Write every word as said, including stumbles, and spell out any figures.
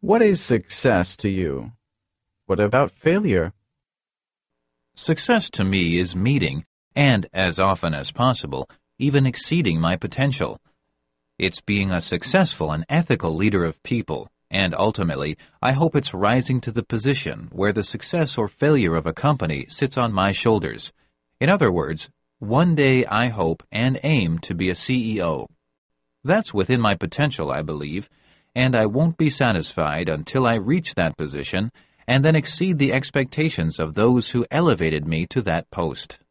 What is success to you? What about failure? Success to me is meeting, and as often as possible, even exceeding my potential. It's being a successful and ethical leader of people, and ultimately, I hope it's rising to the position where the success or failure of a company sits on my shoulders. In other words, one day I hope and aim to be a C E O. That's within my potential, I believe, and I won't be satisfied until I reach that position and then exceed the expectations of those who elevated me to that post.